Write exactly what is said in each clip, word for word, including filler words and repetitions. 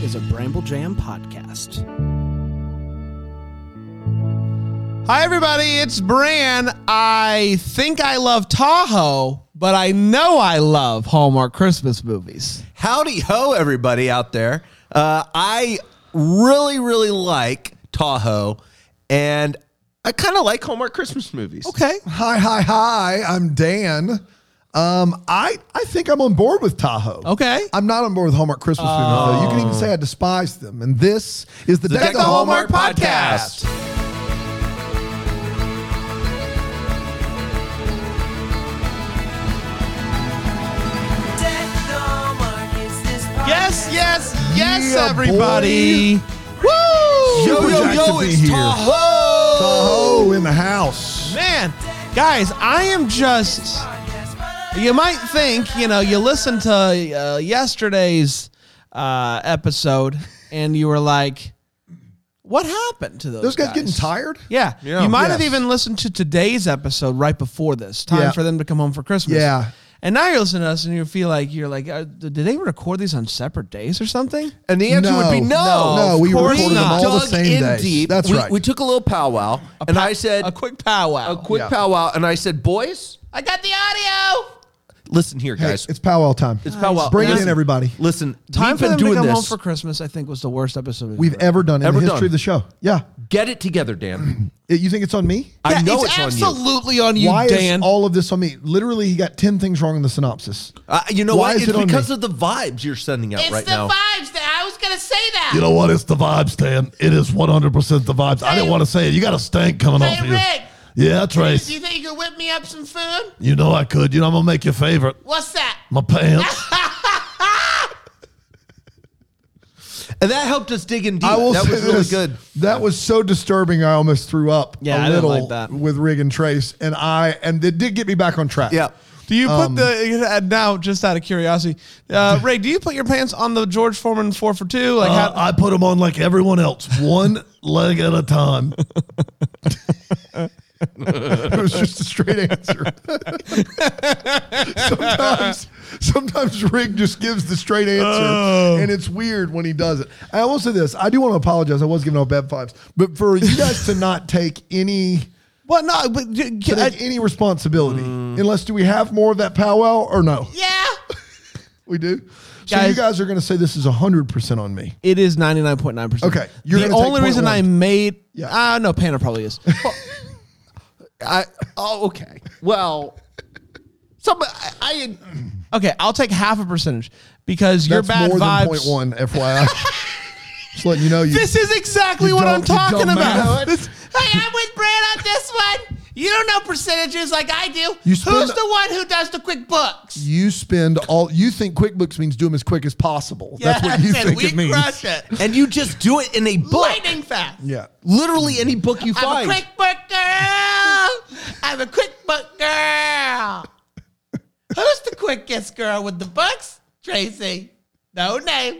is a Bramble Jam podcast. Hi, everybody. It's Bran. I think I love Tahoe, but I know I love Hallmark Christmas movies. Howdy ho, everybody out there. Uh, I really, really like Tahoe, and I kind of like Hallmark Christmas movies. Okay. Hi, hi, hi. I'm Dan. Um, I, I think I'm on board with Tahoe. Okay. I'm not on board with Hallmark Christmas Oh. movies, though. You can even say I despise them. And this is the, The Deck, Deck the of Hallmark, Hallmark podcast. podcast. Yes, yes, yes, Yeah, everybody. Woo! Yo, yo, Jack yo, to be it's here. Tahoe. Tahoe in the house. Man, guys, I am just. You might think, you know, you listened to uh, yesterday's uh, episode and you were like, what happened to those, Those guys, guys getting tired? Yeah. Yeah. You might have Yes. even listened to today's episode right before this. Time Yeah. for them to come home for Christmas. Yeah. And now you're listening to us and you feel like, you're like, uh, did they record these on separate days or something? And the answer No. would be no. No, of we course recorded them not. all the Dug same in days. deep. That's we, right. We took a little powwow, and Pa- I said a quick powwow. a quick Yeah. powwow, and I said, boys, I got the audio. listen here, Hey, guys. it's powwow time. It's powwow. Bring it Listen, in, everybody. Listen, Time we've for been them to doing come home this. for Christmas, I think, was the worst episode We've ever done in Ever the history done. of the show. Yeah. Get it together, Dan. It- you think it's on me? I know it's, it's, on you. absolutely on you, Why Dan. is all of this on me? Literally, he got ten things wrong in the synopsis. Uh, you know Why what? is It's it on because me? of the vibes you're sending out It's right the now. vibes that I was gonna say that. You know what? It's the vibes, Stan. It is one hundred percent the vibes. I didn't want to say it. You got a stank coming off Hey of you. Rick, Yeah, do you Trace. think you could whip me up some food? You know I could. You know I'm going to make your favorite. What's that? My pants. And that helped us dig in deep. I will That say was really this, good. That was so disturbing. I almost threw up Yeah, a I didn't little like that. with Rig and Trace, and I and it did get me back on track. Yeah. Do you put Um, the uh, now just out of curiosity, uh, Ray? Do you put your pants on the George Foreman four for two? Like Uh, I put them on like everyone else, one leg at a time. It was just a straight answer. sometimes, sometimes Rig just gives the straight answer, Oh. and it's weird when he does it. I will say this: I do want to apologize. I was giving off bad vibes, but for you guys to not take any. What? No, but To I, take any responsibility, Mm. unless do we have more of that powwow or no? Yeah. We do. So Guys- you guys are going to say this is one hundred percent on me. it is ninety nine point nine percent. Okay, you're the gonna take only point reason one. I made Yeah. ah no, Panda probably is. I, oh, okay. Well, some, I, I Okay, I'll take half a percentage because your That's bad more vibes. than point one, F Y I. Just letting you know. You, This is exactly You what I'm don't- you talking don't about. matter. This- Hey, I'm with Brad on this one. You don't know percentages like I do. You spend- Who's the one who does the quick books? you spend all. You think QuickBooks means do them as quick as possible. That's what you Yes, and think we it means. crush it. and you just do it in a book. Lightning fast. Yeah. Literally any book you I'm a find. quick book girl. I'm a quick book girl. Who's the quickest girl with the books? Tracy. No name.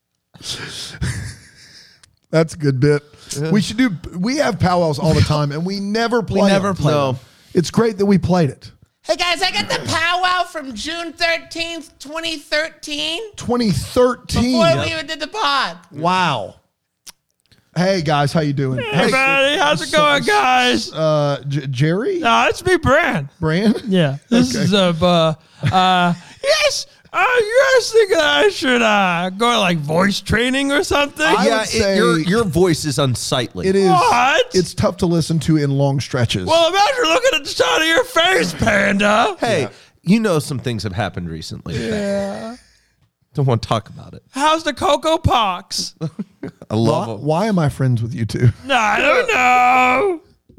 That's a good bit. We should do. We have powwows all the time, and we never play. we never them. play. No. them. It's great that we played it. Hey guys, I got the powwow from June thirteenth, twenty thirteen. twenty thirteen. Before we even did the pod. Wow. Hey guys, how you doing? Hey, Everybody, how's it going, guys? uh, J- Jerry, No, it's me, Bran. Brand. Yeah, this Okay. is a. Uh, uh, yes, uh, you guys think that I should uh, go to like voice training or something? I yeah, would say- it, your your voice is unsightly. It is. What? It's tough to listen to in long stretches. Well, imagine looking at the side of your face, Panda. Hey, you know some things have happened recently. Yeah. Don't want to talk about it. How's the Cocoa Pox? I love why, them. why am I friends with you two? No, I don't know.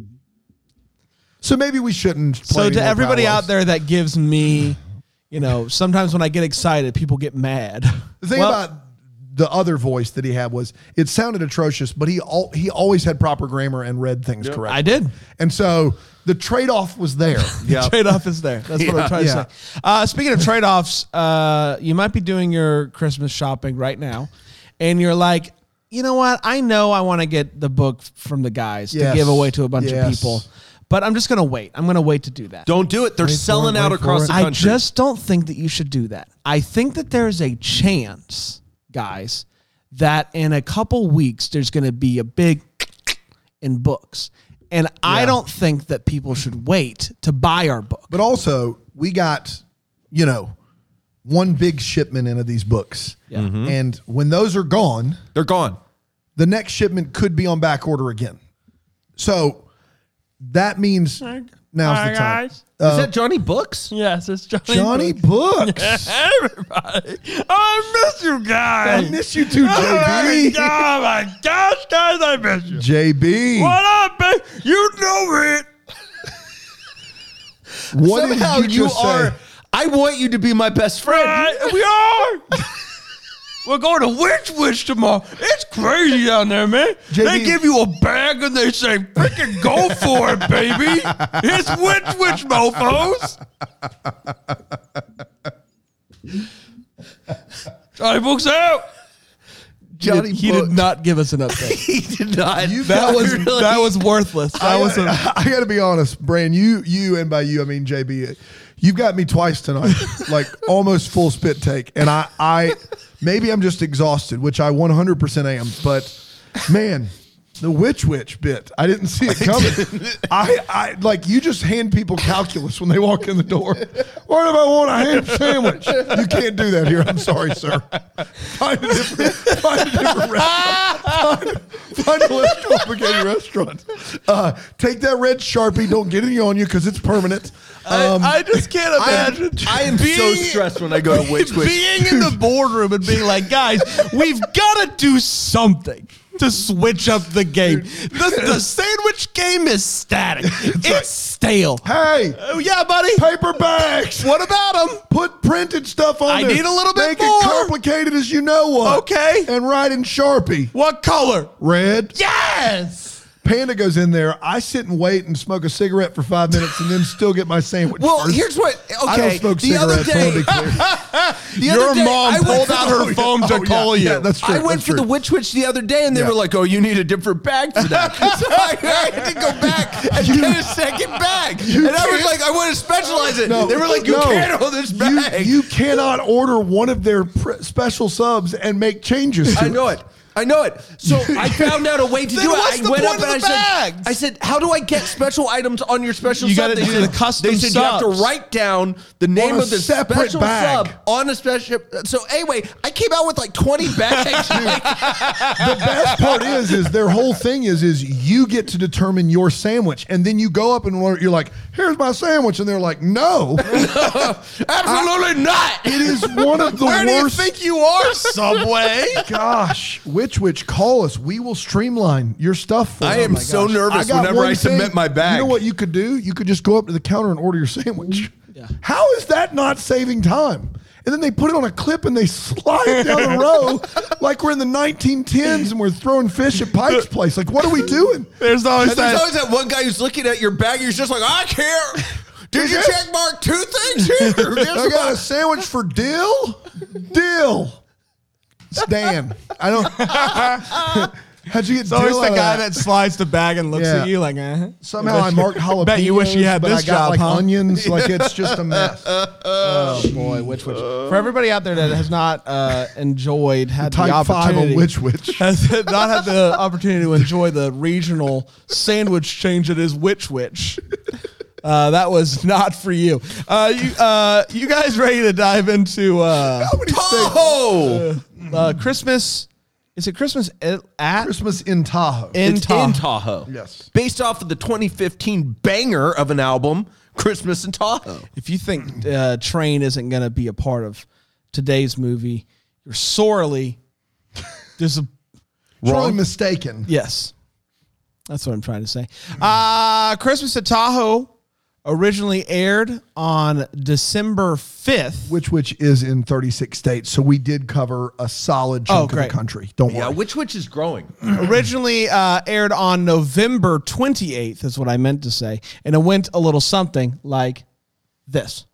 So maybe we shouldn't. Play So any to more everybody powwows. out there that gives me, you know, sometimes when I get excited, people get mad. The thing Well, about the other voice that he had was it sounded atrocious, but he al- he always had proper grammar and read things correctly. I did. And so the trade-off was there. Yeah. Trade-off is there. That's what I'm trying Yeah. to say. Uh, speaking of trade-offs, uh, you might be doing your Christmas shopping right now, and you're like, you know what? I know I want to get the book from the guys Yes. to give away to a bunch Yes. of people, but I'm just going to wait. I'm going to wait to do that. Don't do it. They're Wait for selling it, out wait for across it. the I country. just don't think that you should do that. I think that there's a chance, guys, that in a couple weeks there's going to be a big in books. And I don't think that people should wait to buy our book. But also, we got, you know, one big shipment in of these books. Yeah. Mm-hmm. And when those are gone, They're gone. the next shipment could be on back order again. So that means now's Hi, the time. guys. Is that Johnny Books? Yes, it's Johnny. Johnny Brooks. Books. Everybody. Oh, I miss you guys. I miss you too, Oh my, J B. God, my gosh, guys, I miss you. J B. What up, babe? You know it. What Somehow did you, you just are. say? I want you to be my best friend. Right? We are. We're going to Witch Witch tomorrow. It's crazy down there, man. J B They give you a bag and they say, freaking go for it, baby. It's Witch Witch, mofos. Johnny Books out. Johnny he Books. did not give us an update. He did not. that was Really? that was worthless. That I, was a, I got to be honest, Brand. You, you, and by you, I mean J B. You've got me twice tonight, like almost full spit take, and I, I, maybe I'm just exhausted, which I one hundred percent am. But man, the witch witch bit, I didn't see it coming. I, I like you just hand people calculus when they walk in the door. What if I want a ham sandwich? You can't do that here. I'm sorry, sir. Find a different, find a different restaurant. Find, find a less complicated restaurant. Uh, take that red Sharpie. Don't get any on you because it's permanent. Um, I, I just can't imagine. I am so being- stressed when I go to Witch Witch. Being in the boardroom and being like, guys, we've got to do something to switch up the game. The, the sandwich game is static. It's, stale. Hey, Oh, yeah, buddy. paper bags. What about them? Put printed stuff on I there. need a little bit Make more. it complicated as you know what. Okay. And write in Sharpie. What color? Red. Yes. Panda goes in there. I sit and wait and smoke a cigarette for five minutes and then still get my sandwich. Well, first. here's what. Okay, I don't smoke the other cigarettes. I wanna day, be clear. the Your other day, mom I went pulled for out the- her phone to Oh, yeah, call you. Yeah, that's true. I went that's for true. the Witch Witch the other day, and they Yeah. were like, "Oh, you need a different bag for that." So I, I had to go back and get a second bag, and I was can't- like, "I want to specialize it." No, they were like, "You no. can't hold this You, bag." you cannot order one of their pr- special subs and make changes to I know it. I know it. So I found out a way to Then do it. what's I the went point up and of I the said, bags? I said, how do I get special items on your special You sub? gotta They do said- the custom They said you have subs. to write down the name On a of the separate special bag. sub on a special. So anyway, I came out with like twenty bags. Like, The best part is, is their whole thing is, is you get to determine your sandwich, and then you go up and order- you're like, "Here's my sandwich," and they're like, "No, absolutely not. it is one of the Where do you worst." think you are, Subway? Gosh, Witch Witch, call us. We will streamline your stuff for I you. am Oh my so gosh. nervous got whenever one I submit thing. my bag. You know what you could do? You could just go up to the counter and order your sandwich. Yeah. How is that not saving time? And then they put it on a clip and they slide it down the row like we're in the nineteen tens and we're throwing fish at Pike's Place. Like, what are we doing? There's always And there's that. always that one guy who's looking at your bag. He's just like, I care. Did you Yes. check mark two things here? Guess I got a what? sandwich for Dill. Dill. It's Dan. I don't. How'd you get It's always Dill the out of guy that? that slides the bag and looks Yeah. at you like, uh Somehow I marked jalapenos. Bet you wish you had but this I got job, like huh? onions. Like it's just a mess. Oh boy, which which for everybody out there that has not uh, enjoyed had the, Type five opportunity on Witch Witch. has not had the opportunity to enjoy the regional sandwich change that is Witch Witch. Uh, that was not for you. Uh, you, uh, you guys ready to dive into uh, Oh, uh, Christmas? Is it Christmas at, at Christmas in Tahoe. in it's Tahoe? in Tahoe. Yes. Based off of the twenty fifteen banger of an album, Christmas in Tahoe. If you think uh, Train isn't going to be a part of today's movie, you're sorely disappointed. Sorely mistaken. Yes. That's what I'm trying to say. Uh, Christmas at Tahoe originally aired on December fifth. Which which is in thirty-six states. So we did cover a solid chunk Oh, of great. the country. Don't Yeah, worry. which which is growing. Originally uh, aired on November twenty-eighth, is what I meant to say. And it went a little something like this.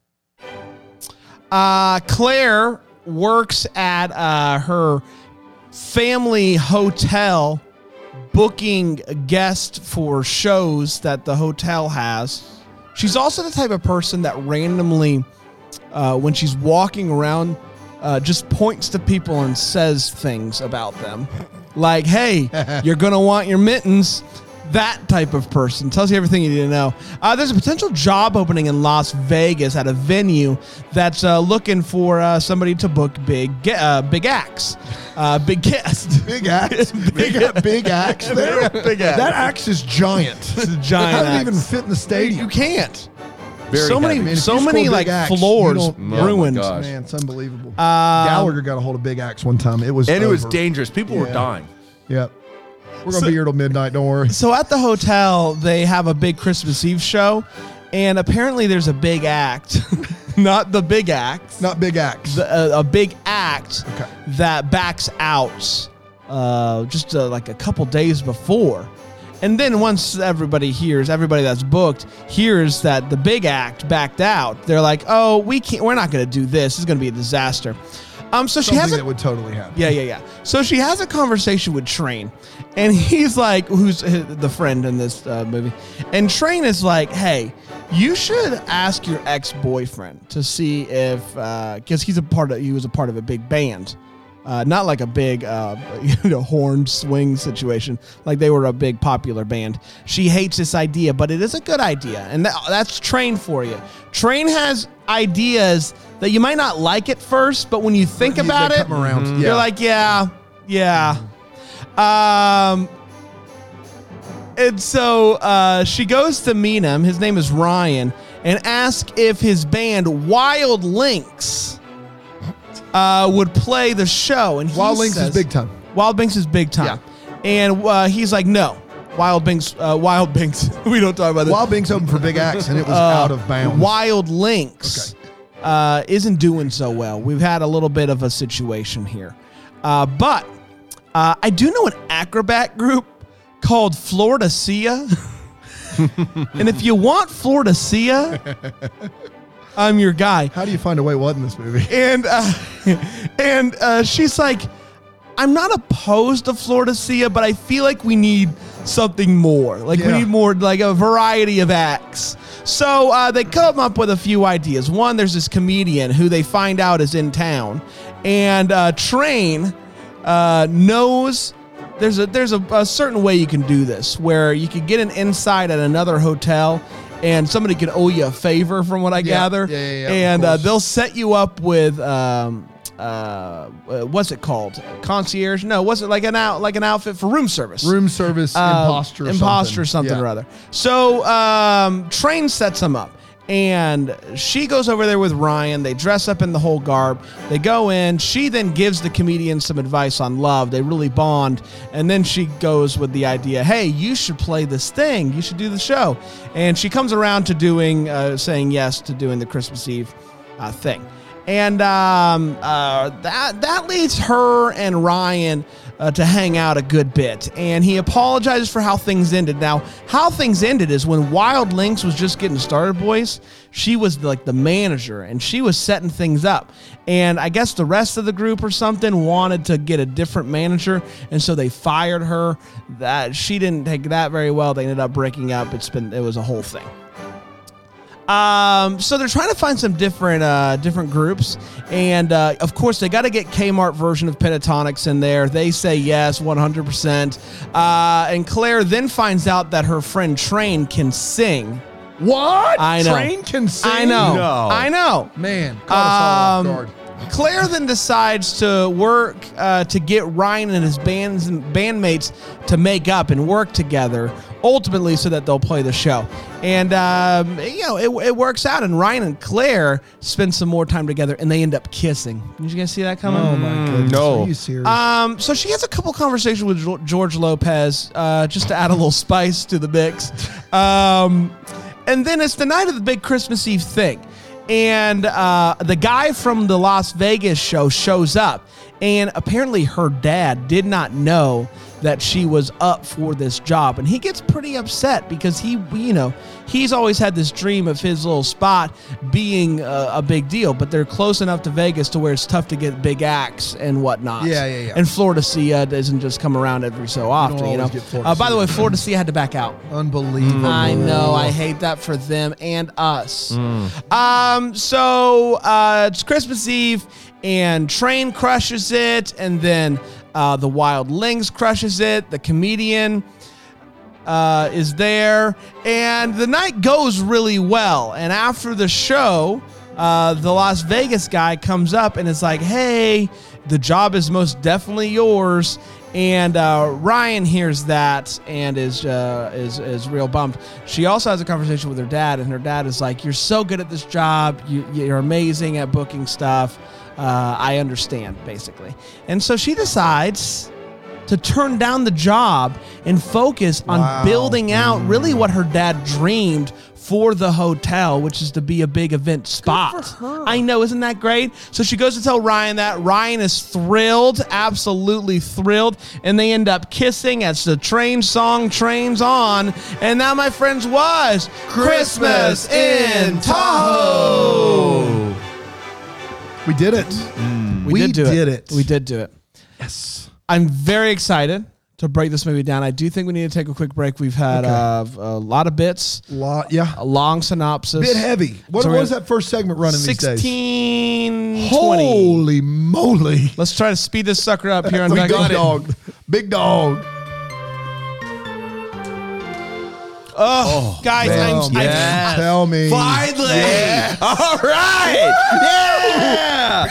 Uh, Claire works at uh, her family hotel booking guests for shows that the hotel has. She's also the type of person that randomly, uh, when she's walking around uh, just points to people and says things about them. Like, hey, you're going to want your mittens. That type of person. Tells you everything you need to know. Uh, there's a potential job opening in Las Vegas at a venue that's uh, looking for uh, somebody to book big uh, big acts. Uh, big guest. Big axe. big, big axe there. Big axe. That axe is giant. It's a giant How did it axe. even fit in the stadium? You can't. Very so heavy. many, Man, if so you score many big like axe, you floors don't- Oh my ruined. gosh. Man, it's unbelievable. Um, Gallagher got a hold of big axe one time. It was And it was over. dangerous. People were Yeah. dying. Yep. We're going to be here till midnight. Don't worry. So at the hotel, they have a big Christmas Eve show, and apparently there's a big act, not the big act, Not big axe. the, uh, a big act Okay. that backs out uh, just uh, like a couple days before. And then once everybody hears, everybody that's booked hears that the big act backed out, they're like, "Oh, we can't. We're not going to do this. It's going to be a disaster." Um, so she Something has a that would totally happen. Yeah, yeah, yeah. So she has a conversation with Train, and he's like, who's the friend in this uh, movie, and Train is like, hey, you should ask your ex-boyfriend to see if, because he's a part of, he was a part of a big band, uh, not like a big, uh, you know, horn swing situation, like they were a big popular band. She hates this idea, but it is a good idea, and that, that's Train for you. Train has ideas that you might not like at first, but when you think They about it, come around. you're Yeah. like, yeah, yeah. Um, and so uh, she goes to meet him. His name is Ryan, and asks if his band Wild Lynx uh, would play the show. And he Wild Lynx says- is big time. Wild Binks is big time, and uh, he's like, no, Wild Binks, uh, Wild Binks. We don't talk about this. Wild Binks opened for Big Axe, and it was Uh, out of bounds. Wild Lynx uh, isn't doing so well. We've had a little bit of a situation here. Uh, but uh, I do know an acrobat group called Florida Sia. And if you want Florida Sia, I'm your guy. How do you find a way what in this movie? And uh, and uh, she's like, I'm not opposed to Florida Sia, but I feel like we need something more. Like we Yeah. need more, like a variety of acts. So uh, they come up with a few ideas. One, there's this comedian who they find out is in town, and uh, Train uh, knows there's a there's a, a certain way you can do this, where you could get an inside at another hotel, and somebody could owe you a favor, from what I gather, yeah, yeah, yeah, of and uh, course. they'll set you up with. Um, uh, uh, what's it called? Concierge? No, what's it like an out like an outfit for room service? Room service Uh, imposter. Or imposter something, something Yeah. or other. So um, Train sets him up, and she goes over there with Ryan. They dress up in the whole garb. They go in. She then gives the comedian some advice on love. They really bond, and then she goes with the idea, hey, you should play this thing. You should do the show. And she comes around to doing, uh, saying yes to doing the Christmas Eve uh, thing. And um, uh, that that leads her and Ryan uh, to hang out a good bit. And he apologizes for how things ended. Now, how things ended is when Wild Lynx was just getting started, boys, she was like the manager, and she was setting things up. And I guess the rest of the group or something wanted to get a different manager, and so they fired her. That she didn't take that very well. They ended up breaking up. It's been it was a whole thing. Um, so they're trying to find some different, uh, different groups, and uh, of course they got to get Kmart version of Pentatonics in there. They say yes, one hundred percent. Uh, and Claire then finds out that her friend Train can sing. What? I know. Train can sing? I know. No. I know. Man, caught us all Um, off guard. Claire then decides to work uh, to get Ryan and his bands and bandmates to make up and work together, ultimately so that they'll play the show. And um, you know, it, it works out. And Ryan and Claire spend some more time together, and they end up kissing. Did you guys see that coming? Oh my goodness. no. Are you serious? Um, so she has a couple conversations with Jo- George Lopez, uh, just to add a little spice to the mix. Um, and then it's the night of the big Christmas Eve thing. And uh, the guy from the Las Vegas show shows up. And apparently her dad did not know that she was up for this job. And he gets pretty upset because he, you know, he's always had this dream of his little spot being a, a big deal, but they're close enough to Vegas to where it's tough to get big acts and whatnot. Yeah, yeah, yeah. And Florida Cia doesn't just come around every so often, you know. always get Florida Uh, by the Cia. way, Florida Cia had to back out. Unbelievable. I know. I hate that for them and us. Um. So uh, it's Christmas Eve, and Train crushes it, and then uh, the Wild Lings crushes it. The comedian uh, is there, and the night goes really well. And after the show, uh, the Las Vegas guy comes up and is like, "Hey, the job is most definitely yours." And uh, Ryan hears that and is uh, is is real bummed. She also has a conversation with her dad, and her dad is like, "You're so good at this job. You, you're amazing at booking stuff. Uh, I understand, basically." And so she decides to turn down the job and focus on Wow. building out really what her dad dreamed for the hotel, which is to be a big event spot. I know, isn't that great? So she goes to tell Ryan that. Ryan is thrilled, absolutely thrilled, and they end up kissing as the train song trains on. And that, my friends, was Christmas in Tahoe. We did it. We, did do did it. We did do it. Yes. I'm very excited to break this movie down. I do think we need to take a quick break. We've had Okay. uh, a lot of bits, Lot, yeah. a long synopsis. Bit heavy. What, So what we're was that first segment running these days? sixteen twenty. Holy moly. Let's try to speed this sucker up here on We Back got It. dog. Big dog. Oh, guys, man. I'm, Oh, I, Yes. Tell me. Finally! All right! Yeah!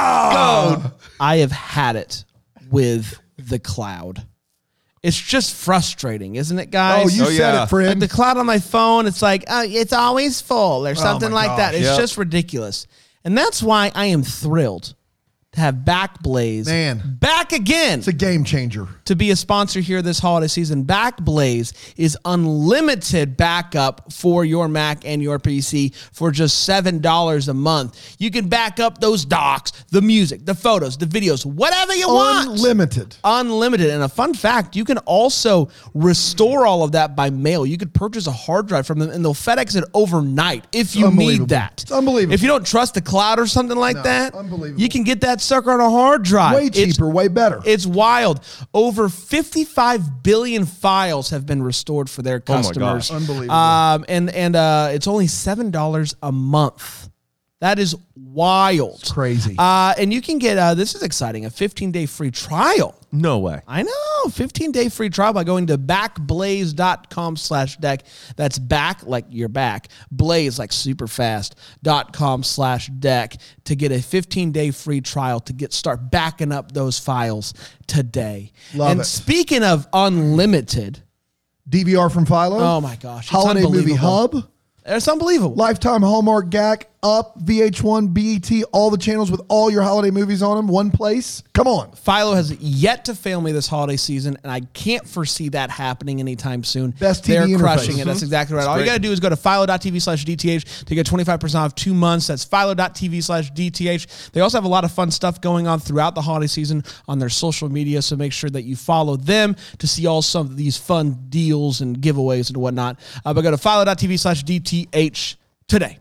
Go! I have had it with the cloud. It's just frustrating, isn't it, guys? Oh, you Oh, said yeah. it, Like friend. the cloud on my phone, it's like, oh, it's always full or something my like that. gosh. It's Yep. just ridiculous. And that's why I am thrilled to have Backblaze Man. back again It's a game changer. to be a sponsor here this holiday season. Backblaze is unlimited backup for your Mac and your P C for just seven dollars a month. You can back up those docs, the music, the photos, the videos, whatever you want. Unlimited. Unlimited. And a fun fact, you can also restore all of that by mail. You could purchase a hard drive from them and they'll FedEx it overnight if you Unbelievable. need that. It's unbelievable. If you don't trust the cloud or something like No, that, unbelievable. you can get that sucker on a hard drive. Way It's- cheaper, way better. It's wild. Over fifty-five billion files have been restored for their my customers. gosh. Unbelievable. Um, and and uh, it's only seven dollars a month. That is wild. Crazy. Uh, and you can get, uh, this is exciting, a fifteen-day free trial. No way. I know, fifteen-day free trial by going to backblaze.com slash deck. That's back, like you're back, blaze, like super fast, dot com slash deck to get a fifteen-day free trial to get start backing up those files today. Love and it. speaking of unlimited, D V R from Philo. oh my gosh, it's Holiday Movie unbelievable. Hub. It's unbelievable. Lifetime Hallmark G A C, Up, V H one, B E T, all the channels with all your holiday movies on them, one place. Come on. Philo has yet to fail me this holiday season, and I can't foresee that happening anytime soon. Best T V They're interface. crushing it. That's exactly right. All you great. got to do is go to philo.tv slash DTH to get twenty-five percent off two months. That's philo.tv slash DTH. They also have a lot of fun stuff going on throughout the holiday season on their social media, so make sure that you follow them to see all some of these fun deals and giveaways and whatnot. Uh, but go to philo.tv slash DTH today.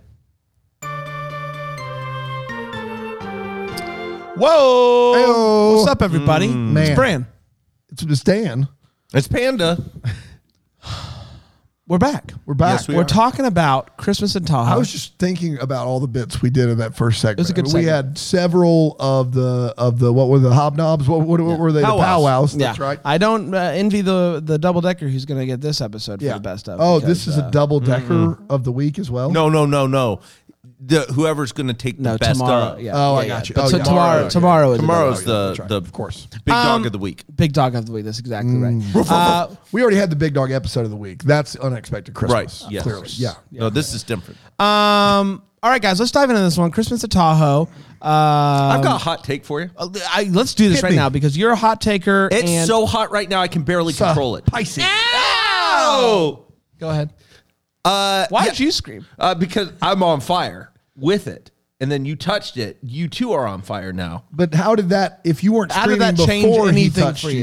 Whoa! Heyo. What's up, everybody? Man. It's Bran. It's it's Dan. It's Panda. We're back. We're back. Yes, we We're are. talking about Christmas in Tahoe. I was just thinking about all the bits we did in that first segment. was a good We segment. had several of the of the what were the hobnobs? What what, what were they? Powwows. The powwows. yeah, That's right. I don't uh, envy the the double decker who's going to get this episode Yeah. for the best of. Oh, because, this is uh, a double decker of the week as well. No, no, no, no. The whoever's going to take the no best tomorrow. of. Yeah, Oh, yeah, I yeah. got you. But Oh, so yeah. tomorrow, Yeah. tomorrow is Tomorrow's the the, That's right. the Of course. big dog Um, of the week. big dog of the week. That's exactly right. Uh, We already had the big dog episode of the week. That's unexpected Christmas. Right. Yes. Clearly. Yeah. No, this is different. um. All right, guys, let's dive into this one. Christmas at Tahoe. Um, I've got a hot take for you. I, let's do this Hit right me. now because you're a hot taker. It's and so hot right now I can barely control it. Spicy. Oh! Go ahead. Uh, Why yeah, did you scream? Uh, because I'm on fire with it. And then you touched it. You too are on fire now. But how did that? If you weren't How did screaming that change before he anything touched for you, you?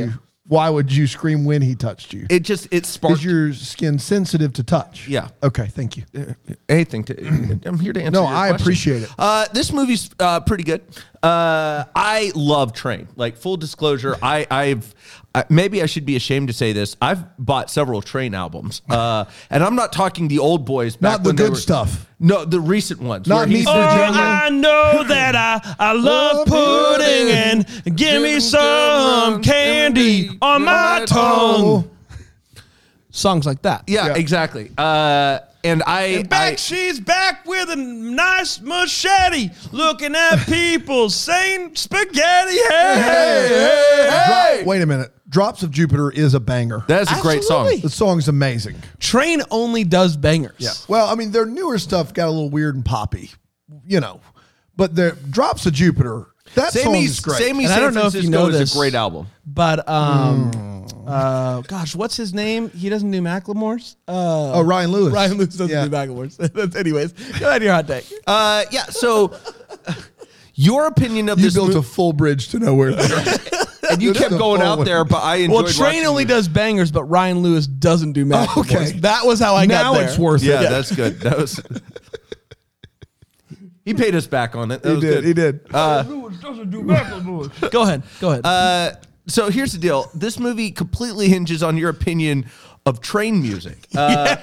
Why would you scream when he touched you? It just it sparked Is your skin sensitive to touch? Yeah. Okay, thank you. anything to. I'm here to answer. No, your I question. appreciate it. Uh, this movie's uh, pretty good. Uh, I love Train. Like full disclosure, I, I've I, maybe I should be ashamed to say this. I've bought several Train albums, uh, and I'm not talking the old boys. Back Not the when they good were- stuff. No, the recent ones. Not where me he's- for Oh, Virginia. I know that I, I love pudding and give me some candy on my tongue. Songs like that. Yeah, Yeah. exactly. Uh, and I, And back, I she's back with a nice machete, looking at people saying spaghetti. Hey, Dro- Wait a minute. Drops of Jupiter is a banger. that is a great song. Absolutely. The song's amazing. Train only does bangers. Yeah. Well, I mean, their newer stuff got a little weird and poppy, you know, but the Drops of Jupiter, that song Sammy's, is great. Sammy And I San don't know if you Francisco know is this. a great album. But um, uh, gosh, what's his name? He doesn't do Macklemore's. Uh, oh, Ryan Lewis. Ryan Lewis doesn't Yeah. do Macklemore's. Anyways, go ahead, your hot take. Uh, yeah. So, your opinion of You this built movie, a full bridge to nowhere. and you That's kept a going full out one. there, but I enjoyed. Well, Train watching only you. does bangers, but Ryan Lewis doesn't do Macklemore's. Okay. That was how I now got there. it's worth Yeah, it. that's good. That was. He paid us back on it. That He was did. good. He did. Go ahead. Go ahead. Uh, so here's the deal. This movie completely hinges on your opinion of Train music. Uh,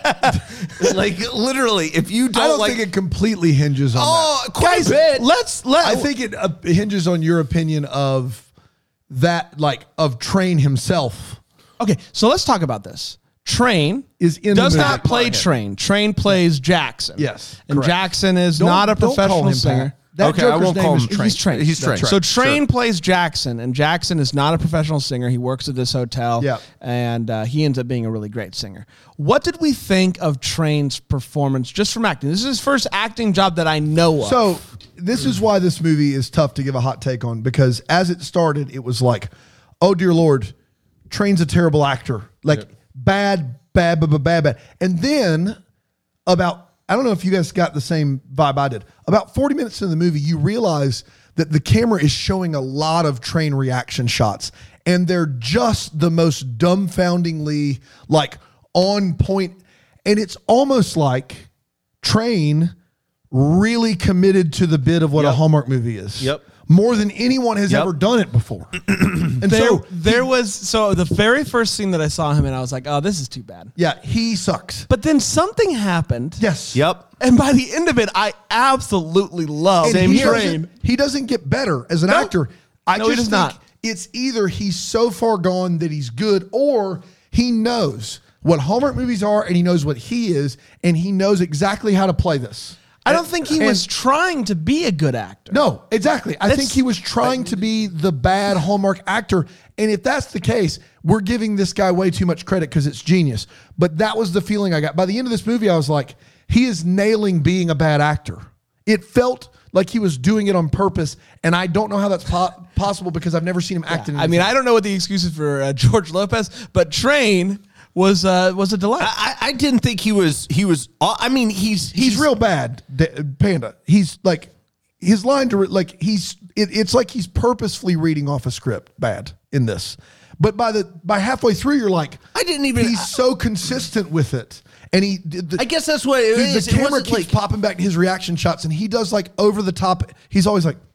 like literally, if you don't, I don't like, think it completely hinges on oh, that. quite a bit. let's let. I think it uh, hinges on your opinion of that, like of Train himself. Okay, so let's talk about this. Train Is in does the movie. not play Train. Train plays Jackson. Yes, and correct. Jackson is Don't- not a don't call professional him singer. Pat. That Okay, I Joker's won't name call is him Train. He's Train. He's That's Train. So right. Train plays Jackson, and Jackson is not a professional singer. He works at this hotel, Yeah. and uh, he ends up being a really great singer. What did we think of Train's performance just from acting? This is his first acting job that I know of. So this is why this movie is tough to give a hot take on, because as it started, it was like, oh dear Lord, Train's a terrible actor. Like bad, bad, bad, bad, bad, bad. And then about, I don't know if you guys got the same vibe I did. About forty minutes into the movie, you realize that the camera is showing a lot of Train reaction shots, and they're just the most dumbfoundingly like on point. And it's almost like Train really committed to the bit of what a Yep. Hallmark movie is. Yep. More than anyone has Yep. ever done it before. and there, so, there was so the very first scene that I saw him in, I was like, oh, this is too bad. yeah, he sucks. But then something happened. Yes. Yep. And by the end of it, I absolutely love And he Train. doesn't, he doesn't get better as an No. actor. I No, he just does think not. it's either he's so far gone that he's good, or he knows what Hallmark movies are and he knows what he is, and he knows exactly how to play this. I don't think he And- was trying to be a good actor. No, exactly. I That's- think he was trying to be the bad Hallmark actor. And if that's the case, we're giving this guy way too much credit because it's genius. But that was the feeling I got. By the end of this movie, I was like, he is nailing being a bad actor. It felt like he was doing it on purpose. And I don't know how that's po- possible because I've never seen him act in I mean, I don't know what the excuse is for uh, George Lopez, but Train was uh, was a delight. I, I didn't think he was. He was. I mean, he's He's real bad, D- Panda. He's like, his line to like he's it, it's like he's purposefully reading off a script bad in this. But by the by halfway through, you're like, I didn't even- He's so consistent with it, and he. The, I guess that's what it dude, is. the It camera wasn't keeps like popping back to his reaction shots, and he does like over the top. He's always like,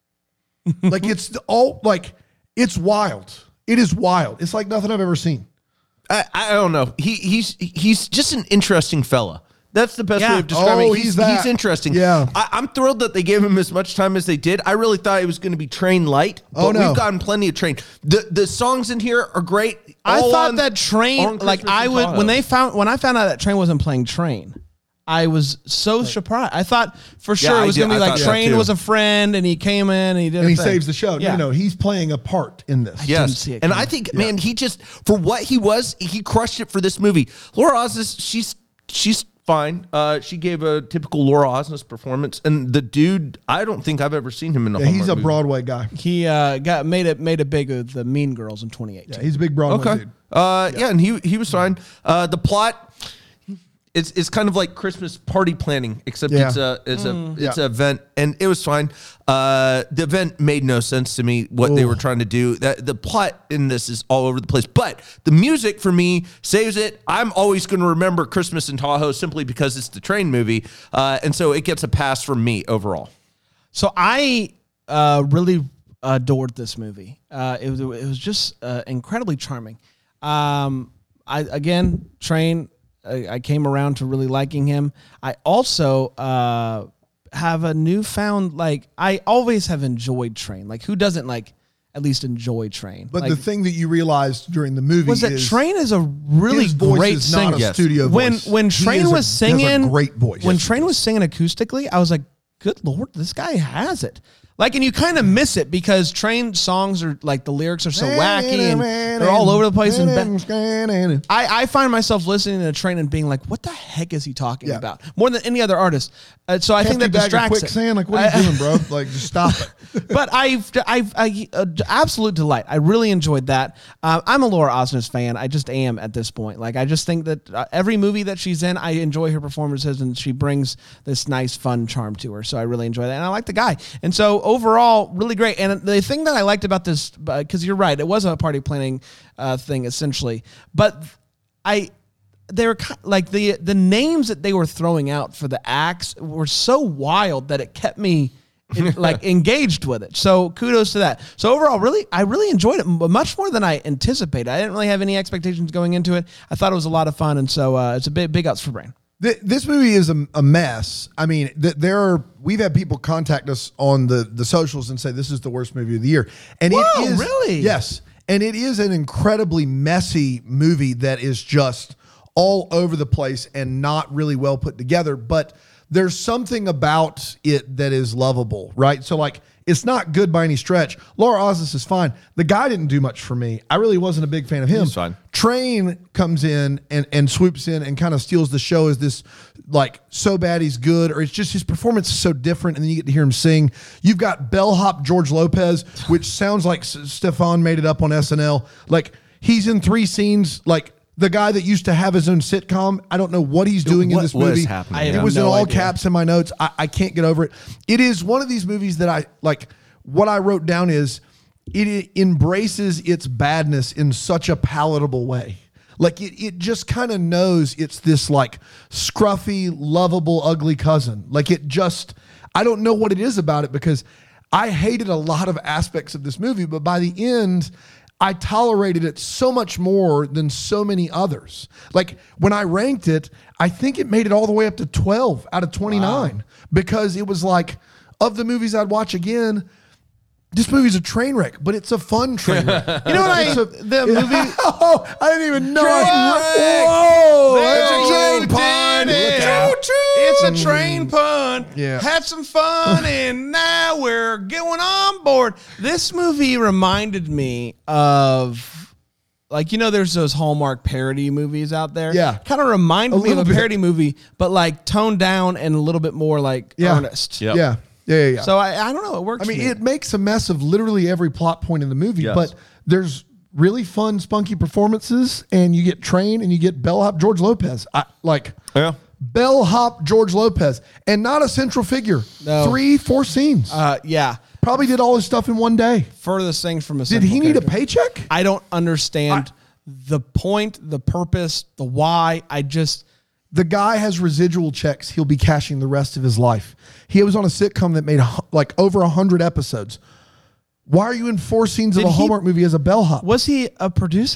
like it's all like it's wild. It is wild. It's like nothing I've ever seen. I, I don't know. He he's he's just an interesting fella. That's the best Yeah. way of describing Oh, it. He's, he's that. he's interesting. Yeah. I, I'm thrilled that they gave him as much time as they did. I really thought it was going to be Train light, but Oh, no. we've gotten plenty of Train. The the songs in here are great. I All thought on- that Train, on like Christmas I in would Tahoe. when they found when I found out that Train wasn't playing Train, I was so surprised. I thought for sure I it was did- gonna be I like thought that Train too. was a friend and he came in and he did And a he thing. saves the show. Yeah. No, no, no, he's playing a part in this. Yes, didn't see it and coming. I think, man, he just for what he was, he crushed it for this movie. Laura Osnes, she's she's fine. Uh, she gave a typical Laura Osnes performance, and the dude, I don't think I've ever seen him in a. Yeah, he's Hallmark a movie. Broadway guy. He uh, got made it made it big with the Mean Girls in twenty eighteen. Yeah, he's a big Broadway Okay. dude. Uh, yeah. and he he was fine. Uh, the plot, it's it's kind of like Christmas party planning, except Yeah. it's a it's a it's Yeah. an event, and it was fine. Uh, the event made no sense to me what they were trying to do. That the plot in this is all over the place, but the music for me saves it. I'm always going to remember Christmas in Tahoe simply because it's the train movie, uh, and so it gets a pass from me overall. So I uh, really adored this movie. Uh, it was it was just uh, incredibly charming. Um, I again, Train. I, I came around to really liking him. I also uh, have a newfound like. I always have enjoyed Train. Like, who doesn't like at least enjoy Train? But like, the thing that you realized during the movie was that is Train is a really his voice great is singer. not a Yes. studio when voice. when He Train is a- was he has a singing, great voice. When Yes. Train was singing acoustically, I was like, "Good Lord, this guy has it!" Like, and you kind of miss it because Train songs are like the lyrics are so wacky and they're all over the place. And ba- I, I find myself listening to Train and being like, "What the heck is he talking Yeah. about?" More than any other artist. Uh, so I think that distracts it. quicksand. Like, what are you doing, bro? Like, just stop it. But I've, I've, I, uh, absolute delight. I really enjoyed that. Uh, I'm a Laura Osnes fan. I just am at this point. Like, I just think that uh, every movie that she's in, I enjoy her performances, and she brings this nice, fun charm to her. So I really enjoy that, and I like the guy. And so overall, really great. And the thing that I liked about this, because uh, you're right, it was a party planning uh, thing essentially, but I. They were ki- like the the names that they were throwing out for the acts were so wild that it kept me in, like engaged with it. So kudos to that. So overall, really, I really enjoyed it m- much more than I anticipated. I didn't really have any expectations going into it. I thought it was a lot of fun, and so uh, it's a big big ups for Brain. Th- This movie is a, a mess. I mean, th- there are. We've had people contact us on the the socials and say this is the worst movie of the year, and Whoa, it is really? yes, and it is an incredibly messy movie that is just all over the place and not really well put together. But there's something about it that is lovable, right? So like, it's not good by any stretch. Laura Osnes is fine. The guy didn't do much for me. I really wasn't a big fan of him. He's fine. Train comes in and, and swoops in and kind of steals the show as this like so bad he's good, or it's just his performance is so different, and then you get to hear him sing. You've got bellhop George Lopez, which sounds like S- Stefan made it up on S N L. Like, he's in three scenes, like the guy that used to have his own sitcom. I don't know what he's doing in What this was movie. happening? I It have was in no all idea. caps in my notes. I, I can't get over it. It is one of these movies that I like. What I wrote down is it, it embraces its badness in such a palatable way. Like it, it just kind of knows it's this like scruffy, lovable, ugly cousin. Like it just, I don't know what it is about it because I hated a lot of aspects of this movie, but by the end, I tolerated it so much more than so many others. Like when I ranked it, I think it made it all the way up to twelve out of twenty-nine wow. because it was like, of the movies I'd watch again, this movie's a train wreck, but it's a fun train wreck. You know what I? It's a- The movie. Oh, I didn't even know. Train I, wreck. whoa! There It's a you train pun. did Look it. out. It's a train punt. Yeah. Had some fun, and now we're going on board. This movie reminded me of, like, you know, there's those Hallmark parody movies out there. Yeah. Kind of reminded A me of a little bit. parody movie, but like toned down and a little bit more like Yeah. earnest. Yep. Yeah, yeah, yeah. yeah. So I, I don't know. It works. I mean, for me. it makes a mess of literally every plot point in the movie, Yes. but there's really fun, spunky performances, and you get Train and you get bellhop George Lopez. I like Yeah. bellhop George Lopez, and not a central figure. No. Three, four scenes. Uh, yeah. Probably did all his stuff in one day. Furthest thing from a. Did central he need a character. paycheck? I don't understand the point, the purpose, the why. I just. The guy has residual checks he'll be cashing the rest of his life. He was on a sitcom that made a hu- like over a hundred episodes. Why are you in four scenes Did of a he- Hallmark movie as a bellhop Was he a producer?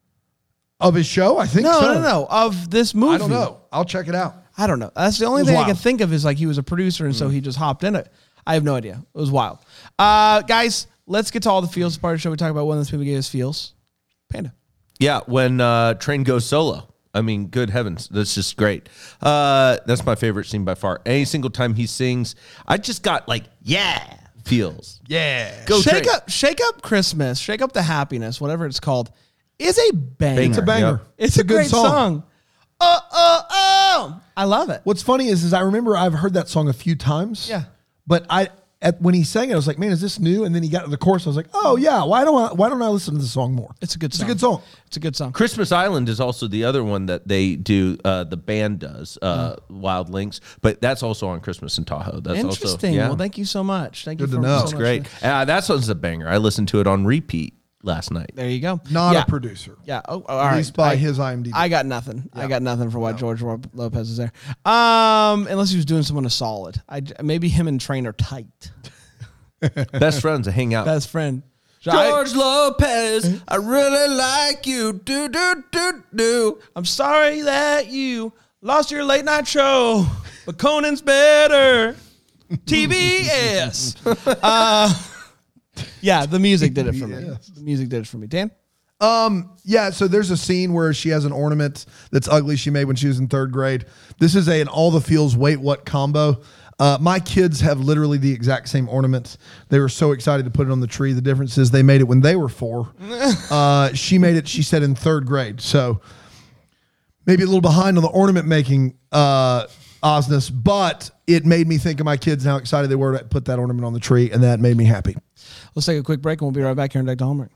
of his show? I think No, so. no, no. Of this movie. I don't know. I'll check it out. I don't know. That's the only was thing I wild. can think of is like he was a producer and so he just hopped in it. I have no idea. It was wild. Uh, guys, let's get to all the feels part of the show. We talk about when this movie gave us feels. Panda. Yeah, when uh, Train goes solo. I mean, good heavens, that's just great. Uh, that's my favorite scene by far. Any single time he sings, I just got like, yeah, feels. Yeah. Go Shake Train. up, shake up Christmas, shake up the happiness, whatever it's called, is a banger. It's a banger. Yep. It's a, good great song. Oh, oh, oh. I love it. What's funny is, is I remember I've heard that song a few times. Yeah. But I at when he sang it, I was like, man, is this new? And then he got to the chorus. I was like, oh yeah, why don't I why don't I listen to the song more? It's a good It's song. a good song. It's a good song. Christmas Island is also the other one that they do. Uh, the band does uh, Wild Links, but that's also on Christmas in Tahoe. That's Interesting. Also, yeah. Well, thank you so much. Thank Good you to for know. so That's much Great. for- Uh, that one's a banger. I listened to it on repeat last night. There you go. Not yeah. a producer. Yeah. Oh, all At right. least by I, his I M D B. I got nothing. I got nothing for why George Lopez is there. Um, unless he was doing someone a solid. I maybe him and Train are tight. Best friends to hang out. Best friend. I, George Lopez, I really like you. Do do do do. I'm sorry that you lost your late night show, but Conan's better. T B S. uh, yeah, the music did it for me. The music did it for me. Dan? Um, yeah, so there's a scene where she has an ornament that's ugly she made when she was in third grade. This is a an all the feels wait what combo. Uh, my kids have literally the exact same ornaments. They were so excited to put it on the tree. The difference is they made it when they were four. Uh, she made it, she said, in third grade. So maybe a little behind on the ornament making uh, Osness, but it made me think of my kids and how excited they were to put that ornament on the tree, and that made me happy. Let's take a quick break and we'll be right back here on Deck to Homework.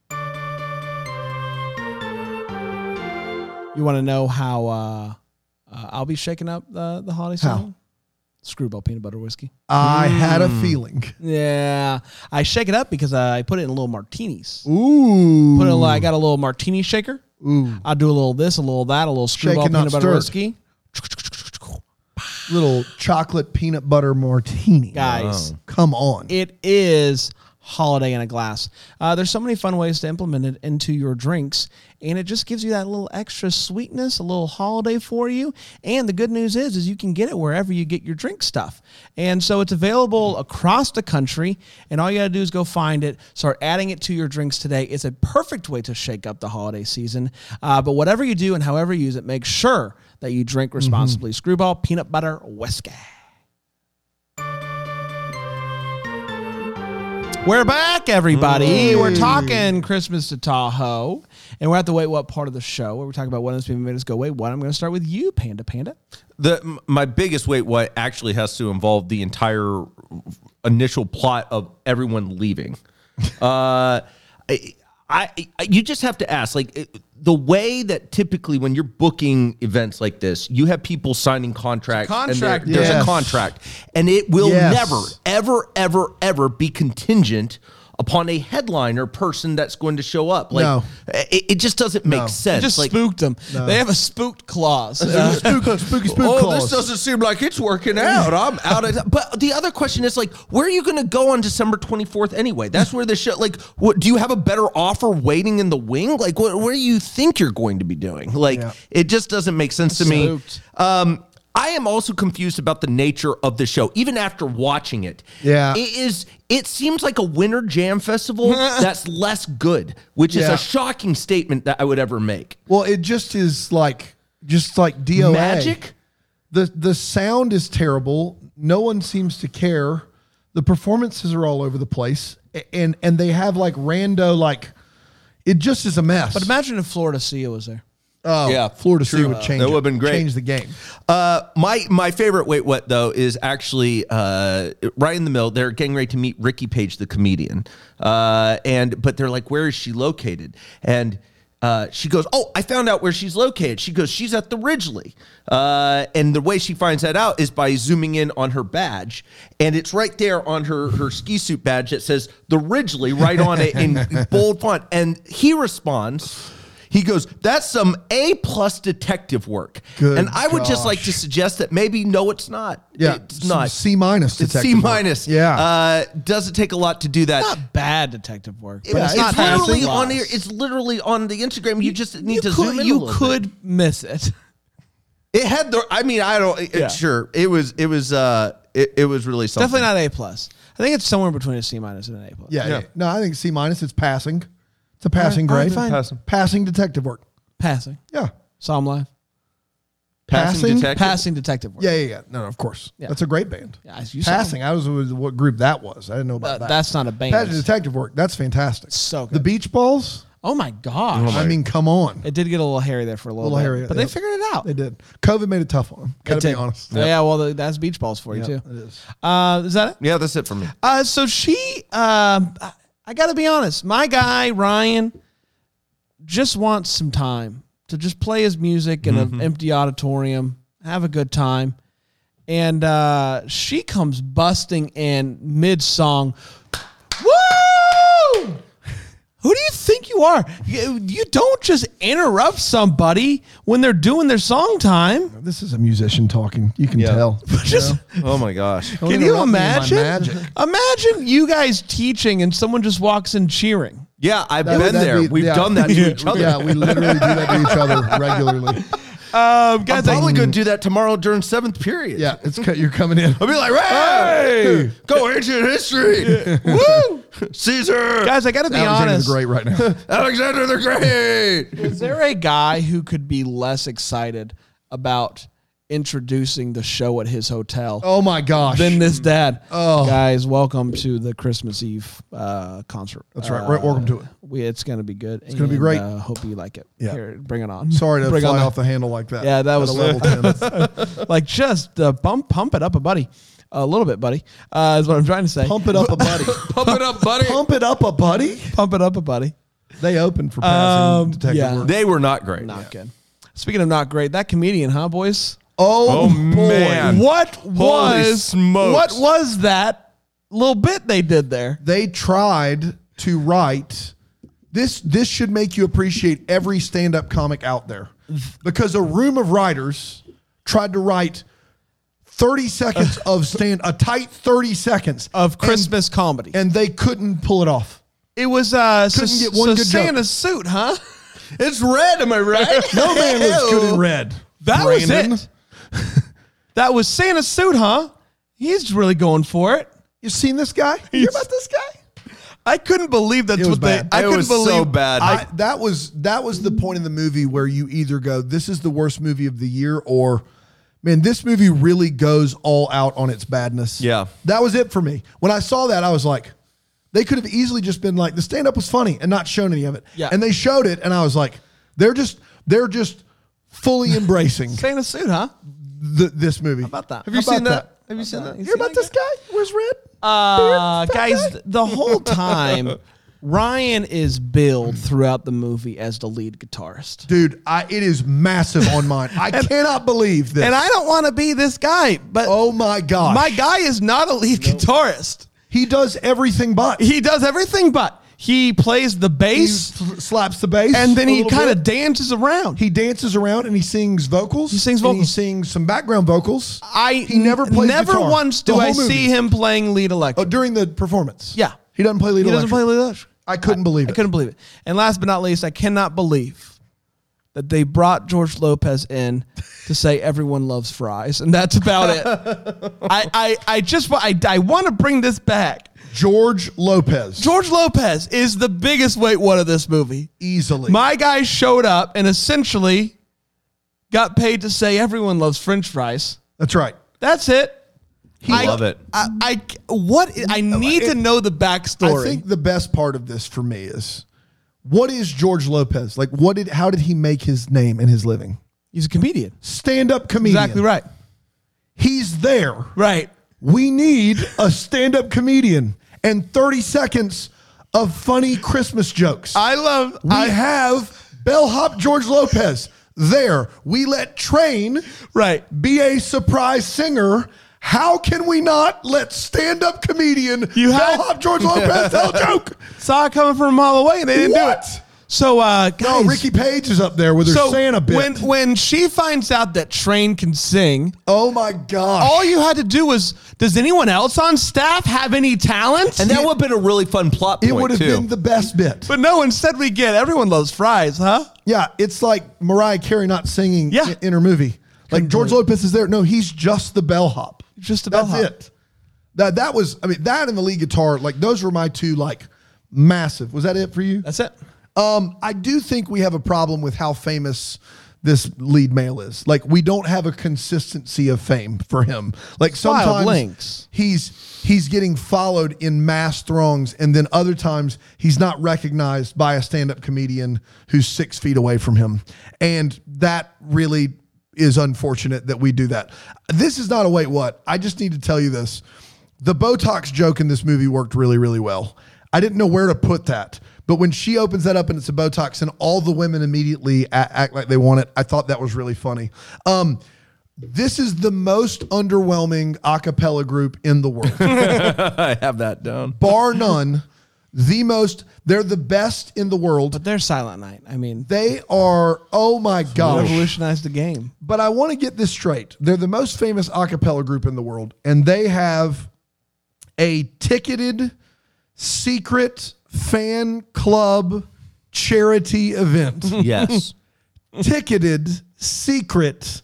You want to know how uh, uh, I'll be shaking up the, the holiday season? How? Screwball peanut butter whiskey. I had a feeling. Yeah. I shake it up because uh, I put it in little martinis. Ooh. Put it in, a little- I got a little martini shaker. Ooh. I'll do a little this, a little that, a little screwball Shaken, not peanut butter stirred. whiskey. Little chocolate peanut butter martini. Guys, Come on. it is holiday in a glass. Uh, there's so many fun ways to implement it into your drinks, and it just gives you that little extra sweetness, a little holiday for you. And the good news is, is you can get it wherever you get your drink stuff. And so it's available across the country, and all you got to do is go find it, start adding it to your drinks today. It's a perfect way to shake up the holiday season. Uh, but whatever you do and however you use it, make sure that you drink responsibly. Screwball peanut butter whiskey. We're back, everybody. We're talking Christmas to Tahoe, and we're at the Wait What part of the show where we're talking about what has been made us go, wait, what? I'm going to start with you, Panda Panda. The m- my biggest wait what actually has to involve the entire initial plot of everyone leaving. uh, I, I you just have to ask, like it, the way that typically when you're booking events like this, you have people signing contracts. contract. And there- there's Yes. a contract, and it will Yes. never, ever, ever, ever be contingent upon a headliner person that's going to show up. Like No. it, it just doesn't make No. sense. Just like, spooked them. They have a spooked clause. spooky, spooky, spook oh, clause. this doesn't seem like it's working out. I'm out of. But the other question is like, where are you going to go on December twenty-fourth anyway? That's where the show. Like, what do you have a better offer waiting in the wing? Like, what? Where do you think you're going to be doing? Like, Yeah. it just doesn't make sense to me. Spooked. Um, I am also confused about the nature of the show, even after watching it. Yeah. it is. It seems like a winter jam festival that's less good, which is Yeah. a shocking statement that I would ever make. Well, it just is like, just like D O A. Magic. The the sound is terrible. No one seems to care. The performances are all over the place, A- and and they have like rando like. It just is a mess. But imagine if Florida Sia was there. oh, Yeah, Florida State true. would change. That it, would've been great. Change the game. Uh, my my favorite wait what though is actually uh, right in the middle. They're getting ready to meet Ricky Page, the comedian, uh, and but they're like, where is she located? And uh, she goes, oh, I found out where she's located. She goes, she's at the Ridgely, uh, and the way she finds that out is by zooming in on her badge, and it's right there on her her ski suit badge that says the Ridgely right on it in bold font. And he responds. He goes, that's some A plus detective work. Good and I would just like to gosh. suggest that maybe no, it's not. Yeah, It's some not. C minus It's detective C work. minus. Yeah. Uh, doesn't take a lot to do that. Not bad detective work. But Yeah, it's, it's not literally passing on laws. here. It's literally on the Instagram. You just need you to could, zoom in. You a little could bit. miss it. It had the. I mean, I don't. It, Yeah. Sure. It was. It was. Uh. It, it was really something. Definitely not A plus. I think it's somewhere between a C minus and an A plus. Yeah, Yeah. yeah. No, I think C minus. It's passing. It's a passing all right, grade. fine. Passing. Passing detective work. Passing. Yeah. Saw him live. Passing, Passing? detective. Passing detective work. Yeah, yeah, yeah. No, no, of course. Yeah. That's a great band. Yeah, you saw Passing. I was was what group that was. I didn't know about Uh, that. that's not a band. Passing detective work. That's fantastic. So The good. beach balls. Oh my gosh. I mean, come on. It did get a little hairy there for a little, Little bit, hairy, but yeah. they figured it out. They did. COVID made it tough on them. Got It to be did. honest. Yeah, well, the, that's beach balls for you Yeah, too. it is. Uh, is that it? Yeah, that's it for me. Uh, so she, um, I got to be honest, my guy Ryan just wants some time to just play his music in Mm-hmm. an empty auditorium, have a good time, and uh, she comes busting in mid song. Woo! Who do you think you are? You, you don't just interrupt somebody when they're doing their song time. This is a musician talking. You can tell. Just Oh my gosh. Don't can you interrupt me in my imagine? magic. Imagine you guys teaching and someone just walks in cheering. Yeah, I've That- been that'd there. be- We've yeah. done that to each other. Yeah, we literally do that to each other regularly. Um, I'm guys, probably I, going to do that tomorrow during seventh period. Yeah, it's cut. You're coming in. I'll be like, hey, go ancient history. Woo! Caesar. guys, I got to be Alexander honest. the Great right now. Alexander the Great. Is there a guy who could be less excited about introducing the show at his hotel Oh my gosh. than this dad? Oh. Guys, welcome to the Christmas Eve uh, concert. That's right. Right, welcome to it. We, it's going to be good. It's gonna be great. Uh, hope you like it. Yeah. Here, bring it on. Sorry to bring fly on off the handle like that. Yeah, that At was- a level ten. like just uh, pump pump it up a buddy, a little bit, buddy. Uh, is what I'm trying to say. Pump it up a buddy. Pump it up, buddy. Pump it up a buddy. Pump it up a buddy. They opened for passing Um, detective yeah. work. They were not great. Not good. Speaking of not great, that comedian, huh, boys? Oh, Oh, boy. man. What was smokes. what was that little bit they did there? They tried to write this. This should make you appreciate every stand-up comic out there, because a room of writers tried to write thirty seconds of stand, a tight thirty seconds Of Christmas comedy. and, and they couldn't pull it off. It was uh Couldn't so, get one so good Santa's suit, huh? It's red, am I right? No man looks good in red. That Brandon. was it. That was Santa's suit, huh? He's really going for it. You seen this guy? You hear about this guy? I couldn't believe that's It was what they. bad. I It couldn't was believe so bad. I, that was that was the point in the movie where you either go, "This is the worst movie of the year," or, "Man, this movie really goes all out on its badness." Yeah. that was it for me. When I saw that, I was like, they could have easily just been like, the stand-up was funny and not shown any of it. Yeah. And they showed it, and I was like, they're just they're just fully embracing Santa's suit, huh? the, this movie. How about that? Have you How about seen that? Have you seen that? You hear about this guy? Where's Red? Uh, Beard? Fat guys, guy? the whole time, Ryan is billed throughout the movie as the lead guitarist. Dude, I, it is massive on mine. I cannot believe this. And I don't want to be this guy, but oh my gosh. my guy is not a lead guitarist. He does everything but. He does everything but. He plays the He bass, s- slaps the bass. and then a he little kind bit. of dances around. He dances around and he sings vocals. He sings and vocals. he sings some background vocals. I he never plays Never guitar. once The do I whole movie. see him playing lead Oh, electric. during the performance. Yeah. He doesn't play lead He doesn't electric. play lead electric. I couldn't believe I it. couldn't believe it. And last but not least, I cannot believe that they brought George Lopez in to say everyone loves fries, and that's about it. I, I, I just wa- I, I want to bring this back. George Lopez. George Lopez is the biggest weight one of this movie. Easily. My guy showed up and essentially got paid to say everyone loves French fries. That's right. That's it. I love it. I, I what I need to know the backstory. I think the best part of this for me is, what is George Lopez? Like, what did, how did he make his name and his living? He's a comedian. Stand-up comedian. Exactly right. He's there. Right. We need a stand-up comedian and thirty seconds of funny Christmas jokes. I love. we I have bellhop George Lopez there. We let Train right. be a surprise singer. How can we not let stand-up comedian You had- bellhop George Lopez tell a joke? Saw it coming from a mile away, and they didn't What? do it. So, uh, guys, No, Ricky Page is up there with her so Santa bit. when when she finds out that Train can sing, oh my gosh. all you had to do was, does anyone else on staff have any talent? And that would have been a really fun plot point, it would have too. been the best bit. but no, instead we get everyone loves fries, huh? Yeah, it's like Mariah Carey not singing Yeah. i- in her movie. Like George Lopez is there. No, he's just the bellhop. Just the That's bellhop. it. That that was. I mean, that and the lead guitar. Like those were my two like massive. Was that it for you? That's it. Um, I do think we have a problem with how famous this lead male is. Like, we don't have a consistency of fame for him. Like, Wild sometimes links. he's he's getting followed in mass throngs, and then other times he's not recognized by a stand-up comedian who's six feet away from him. And that really is unfortunate that we do that. This is not a wait what. I just need to tell you this. The Botox joke in this movie worked really, really well. I didn't know where to put that. But when she opens that up and it's a Botox and all the women immediately act, act like they want it, I thought that was really funny. Um, this is the most underwhelming a cappella group in the world. I have that down. Bar none. The most, they're the best in the world. But they're Silent Night. I mean, They are, oh my gosh. revolutionized the game. But I want to get this straight. They're the most famous a cappella group in the world, and they have a ticketed secret fan club charity event. Yes. Ticketed secret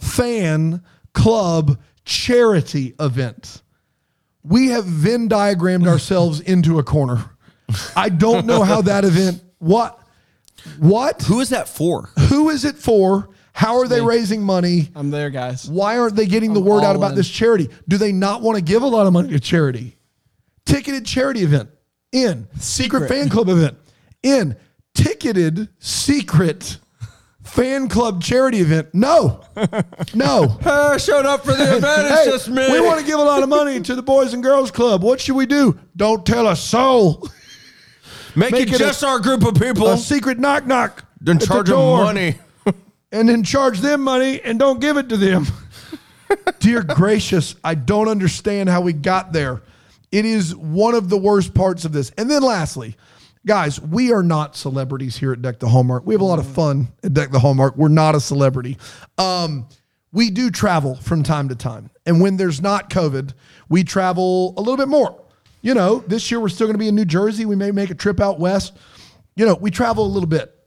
fan club charity event. We have Venn diagrammed ourselves into a corner. I don't know how that event, what, what, Who is that for? who is it for? How are they raising money? I'm there, guys. Why aren't they getting the I'm word out all about in. this charity? Do they not want to give a lot of money to charity? Ticketed charity event. In. Secret, Secret. fan club event. In. Ticketed secret fan club charity event. No. No. Uh, showed up for the event. It's Hey, just me. we want to give a lot of money to the Boys and Girls Club. What should we do? Don't tell a soul. make, make it, it a- just our group of people. A secret knock knock. Then at the charge them door. money. And then charge them money and don't give it to them. Dear gracious, I don't understand how we got there. It is one of the worst parts of this. And then lastly, guys, we are not celebrities here at Deck the Hallmark. We have a lot of fun at Deck the Hallmark. We're not a celebrity. Um, we do travel from time to time. And when there's not COVID, we travel a little bit more. You know, this year we're still going to be in New Jersey. We may make a trip out west. You know, we travel a little bit.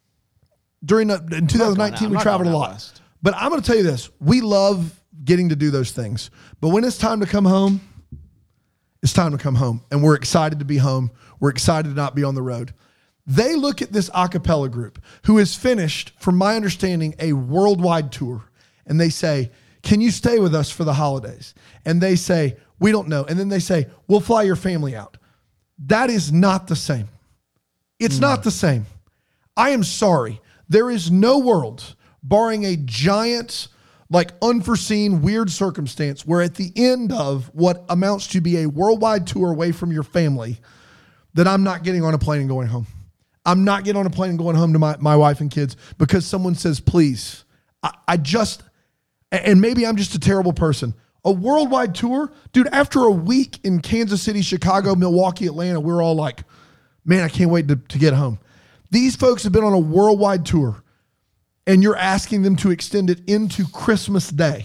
During the, in twenty nineteen, I'm we not traveled a going out lot. west. But I'm going to tell you this. We love getting to do those things. But when it's time to come home, it's time to come home. And we're excited to be home. We're excited to not be on the road. They look at this a cappella group who has finished, from my understanding, a worldwide tour. And they say, can you stay with us for the holidays? And they say, we don't know. And then they say, we'll fly your family out. That is not the same. It's not the same. I am sorry. There is no world, barring a giant, like unforeseen, weird circumstance, where at the end of what amounts to be a worldwide tour away from your family, that I'm not getting on a plane and going home. I'm not getting on a plane and going home to my, my wife and kids because someone says, please. I, I just, and maybe I'm just a terrible person. A worldwide tour? Dude, after a week in Kansas City, Chicago, Milwaukee, Atlanta, we're all like, man, I can't wait to, to get home. These folks have been on a worldwide tour, and you're asking them to extend it into Christmas Day.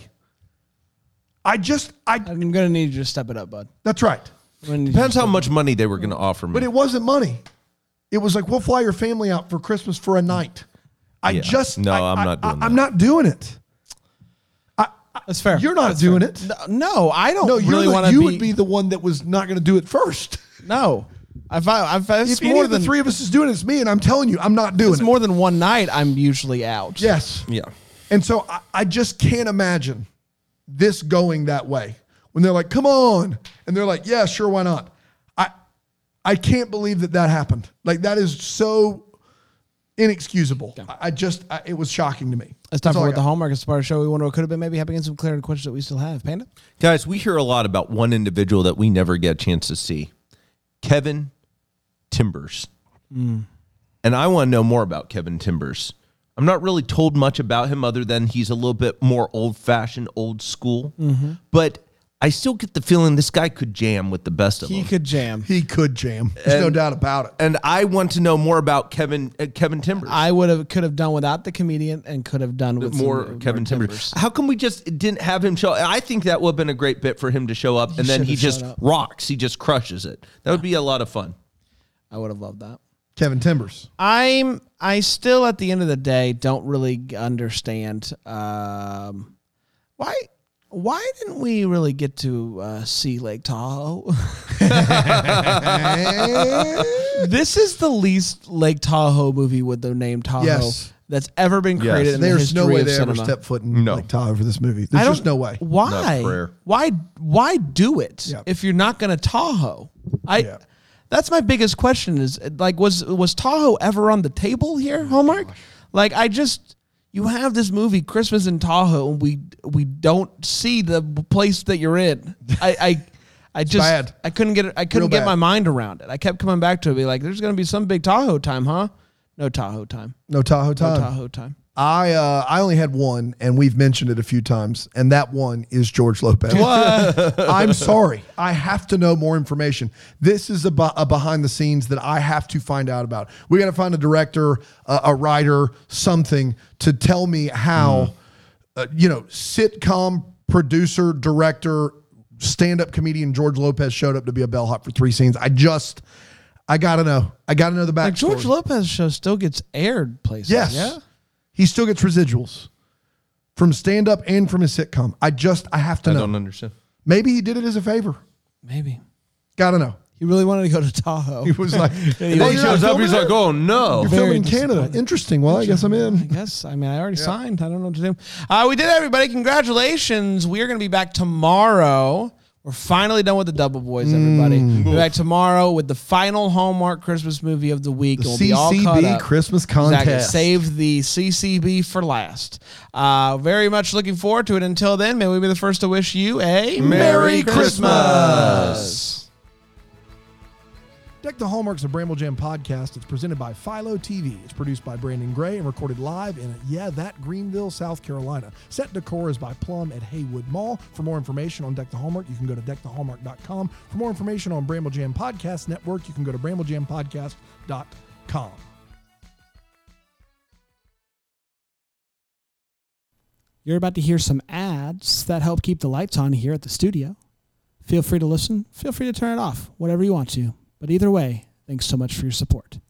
I just, I, I'm going to need you to step it up, bud. that's right. I'm gonna need you Depends to how step much money they were going to offer me. But it wasn't money. It was like, we'll fly your family out for Christmas for a night. I Yeah. just, No, I, I'm I- not doing I, I'm that. not doing it. That's fair. You're not That's doing fair. it. No, no, I don't No, you're really the, want to you be. would be the one that was not going to do it first. No. If I, if it's If any more of the than three of us is doing it, it's me, and I'm telling you, I'm not doing it's it. more than one night, I'm usually out. Yes. yeah. And so I, I just can't imagine this going that way. When they're like, come on. And they're like, yeah, sure, why not? I I can't believe that that happened. Like, that is so inexcusable. I, I just, I, it was shocking to me. It's time That's all for I what the got. Hallmark is part of the show. We wonder what could have been. Maybe having some clarity questions that we still have. Panda? Guys, we hear a lot about one individual that we never get a chance to see. Kevin Timbers. Mm. And I want to know more about Kevin Timbers. I'm not really told much about him other than he's a little bit more old-fashioned, old school. Mm-hmm. But I still get the feeling this guy could jam with the best of He them. could jam. He could jam. There's no And- doubt about it. And I want to know more about Kevin uh, Kevin Timbers. I would have could have done without the comedian and could have done with more some, Kevin more Timbers. How come we just didn't have him show? I think that would have been a great bit for him to show up, and then should he have just showed up. rocks. He just crushes it. That would be a lot of fun. I would have loved that. Kevin Timbers. I'm I still at the end of the day don't really understand um, why why didn't we really get to uh, see Lake Tahoe? This is the least Lake Tahoe movie with the name Tahoe Yes. that's ever been Yes. created in the There's history no way of they cinema. ever step foot in No. Lake Tahoe for this movie. There's I just no way. Why? Not prayer. Why? Why do it Yeah. if you're not going to Tahoe? I. Yeah. That's my biggest question. Is like, was was Tahoe ever on the table here, Oh Hallmark? Like, I just you have this movie Christmas in Tahoe, and we we don't see the place that you're in. I I, I just bad. I couldn't get it. I couldn't Real get bad. my mind around it. I kept coming back to it, be like, there's going to be some big Tahoe time, huh? No Tahoe time. No Tahoe No time. Tahoe time. I uh, I only had one, and we've mentioned it a few times, and that one is George Lopez. I'm sorry. I have to know more information. This is a, bu- a behind the scenes that I have to find out about. We got to find a director, uh, a writer, something to tell me how, uh, you know, sitcom producer, director, stand-up comedian George Lopez showed up to be a bellhop for three scenes. I just, I got to know. I got to know the backstory. Like George Lopez show still gets aired places. Yes. Yeah. He still gets residuals from stand up and from his sitcom. I just, I have to I know. don't understand. Maybe he did it as a favor. Maybe Gotta know. he really wanted to go to Tahoe. He was like, And "Oh, then he you're shows not up. He's filming like, "Oh no!" You're Very filming in Canada. disappointed. Interesting. Well, I guess I'm I in. guess. I mean, I already signed. I don't know what to do. Uh, we did it, everybody. Congratulations. We are going to be back tomorrow. We're finally done with the Double Boys, everybody. Mm. We'll be back tomorrow with the final Hallmark Christmas movie of the week. The We'll be all C C caught B up. Christmas Exactly. contest. Save the C C B for last. Uh, very much looking forward to it. Until then, may we be the first to wish you a Merry Christmas. Deck the Hallmark's a Bramble Jam podcast. It's presented by Philo T V. It's produced by Brandon Gray and recorded live in, yeah, that Greenville, South Carolina. Set decor is by Plum at Haywood Mall. For more information on Deck the Hallmark, you can go to deck the hallmark dot com. For more information on Bramble Jam Podcast Network, you can go to bramble jam podcast dot com. You're about to hear some ads that help keep the lights on here at the studio. Feel free to listen. Feel free to turn it off, whatever you want to. But either way, thanks so much for your support.